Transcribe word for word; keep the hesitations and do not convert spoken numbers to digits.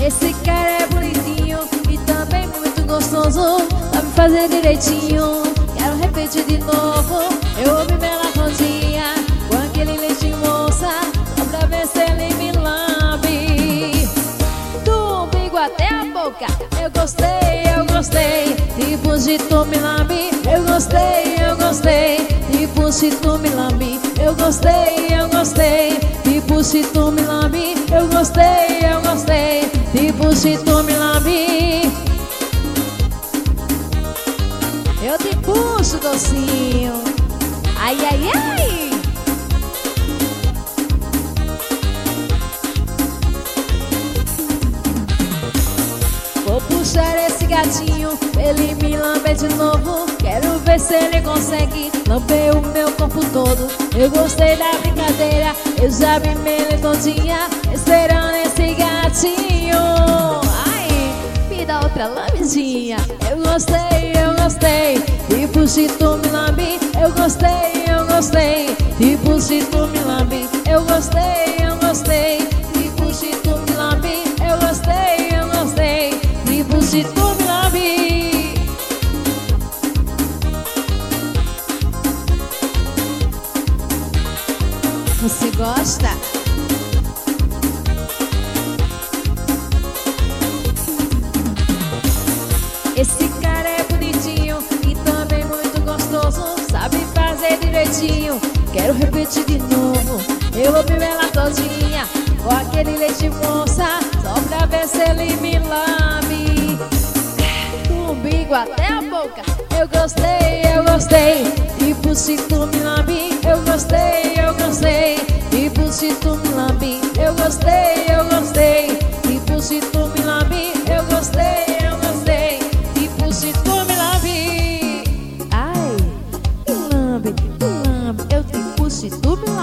Esse cara é bonitinho e também muito gostoso, sabe fazer direitinho. Quero repetir de novo. Eu ouvi melancolia com aquele leite moça, só pra ver se ele me lambe do umbigo até a boca. Eu gostei, eu gostei, tipo se tu me lambe. Eu gostei, eu gostei, tipo se tu me lambe. Eu gostei, eu gostei, tipo se tu me lambe. Eu gostei, eu gostei, tipo se tu me lambe. Eu te puxo, docinho. Ai, ai, ai. Vou puxar esse gatinho, ele me lambe de novo. Quero ver se ele consegue lamber o meu corpo todo. Eu gostei da brincadeira, eu já vi ele todinha, esperando esse gatinho. Ai, me dá outra lambidinha. Eu gostei, eu gostei, tipo se tu me lambe. Eu gostei, eu gostei, tipo se tu me lambe. Eu gostei, eu gostei, tipo se tu me lambe. Eu gostei, eu gostei, tipo se tu me lambe. Você gosta? Esse cara é bonitinho e também muito gostoso, sabe fazer direitinho. Quero repetir de novo. Eu vou beber ela todinha com aquele leite moça, só pra ver se ele me lambe do umbigo até a boca. Eu gostei, eu gostei, tipo se tu me lambe. Eu gostei, eu gostei, tipo se tu me lambe. Eu gostei, eu gostei, tipo se tu me lambe. Eu gostei, eu gostei, tipo se tu me lambe. Ai, me lambe, me lambe. Eu tipo se tu me